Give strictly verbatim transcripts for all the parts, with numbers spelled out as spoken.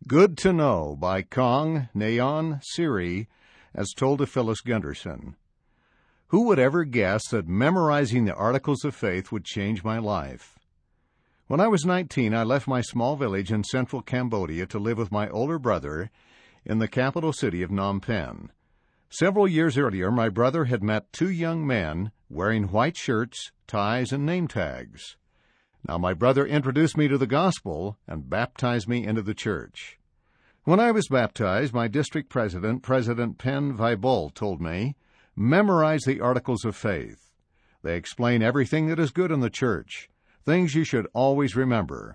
Good to Know by Kong Nayon Siri, as told to Phyllis Gunderson. Who would ever guess that memorizing the Articles of Faith would change my life? When I was nineteen, I left my small village in central Cambodia to live with my older brother in the capital city of Phnom Penh. Several years earlier, my brother had met two young men wearing white shirts, ties, and name tags. Now, my brother introduced me to the gospel and baptized me into the church. When I was baptized, my district president, President Pen Vaibol, told me, memorize the Articles of Faith. They explain everything that is good in the church, things you should always remember.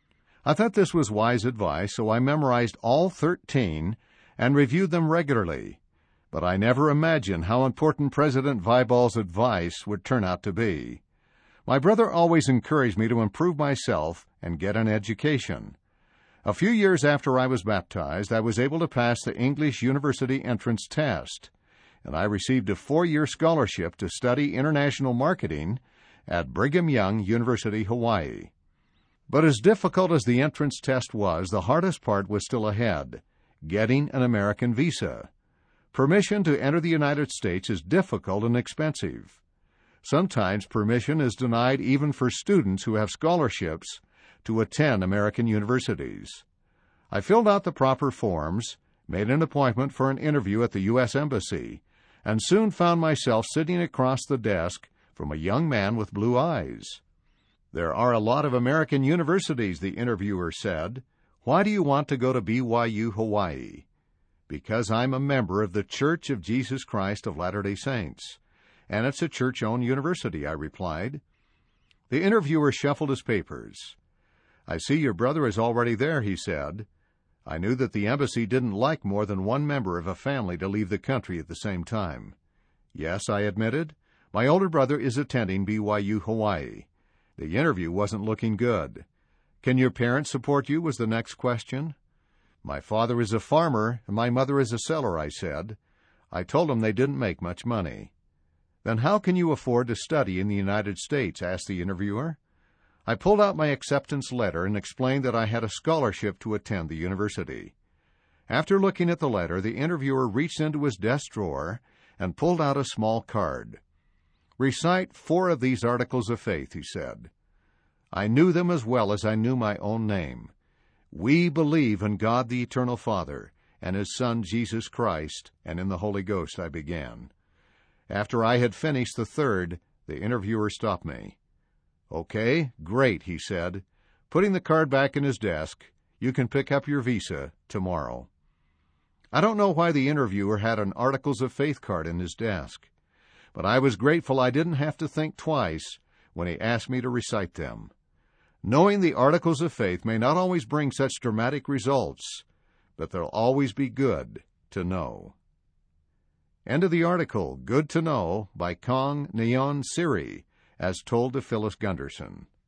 I thought this was wise advice, so I memorized all thirteen and reviewed them regularly. But I never imagined how important President Vaibol's advice would turn out to be. My brother always encouraged me to improve myself and get an education. A few years after I was baptized, I was able to pass the English University Entrance Test, and I received a four-year scholarship to study international marketing at Brigham Young University, Hawaii. But as difficult as the entrance test was, the hardest part was still ahead, getting an American visa. Permission to enter the United States is difficult and expensive. Sometimes permission is denied even for students who have scholarships to attend American universities. I filled out the proper forms, made an appointment for an interview at the U S Embassy, and soon found myself sitting across the desk from a young man with blue eyes. There are a lot of American universities, the interviewer said. Why do you want to go to B Y U, Hawaii? Because I'm a member of the Church of Jesus Christ of Latter-day Saints, and it's a church-owned university, I replied. The interviewer shuffled his papers. I see your brother is already there, he said. I knew that the embassy didn't like more than one member of a family to leave the country at the same time. Yes, I admitted, my older brother is attending B Y U, Hawaii. The interview wasn't looking good. Can your parents support you, was the next question. My father is a farmer, and my mother is a seller, I said. I told them they didn't make much money. Then how can you afford to study in the United States, asked the interviewer. I pulled out my acceptance letter and explained that I had a scholarship to attend the university. After looking at the letter, the interviewer reached into his desk drawer and pulled out a small card. Recite four of these articles of faith, he said. I knew them as well as I knew my own name. We believe in God the Eternal Father and His Son Jesus Christ and in the Holy Ghost, I began. After I had finished the third, the interviewer stopped me. Okay, great, he said. Putting the card back in his desk, you can pick up your visa tomorrow. I don't know why the interviewer had an Articles of Faith card in his desk, but I was grateful I didn't have to think twice when he asked me to recite them. Knowing the Articles of Faith may not always bring such dramatic results, but they'll always be good to know. End of the article, Good to Know, by Kong Nayon Siri, as told to Phyllis Gunderson.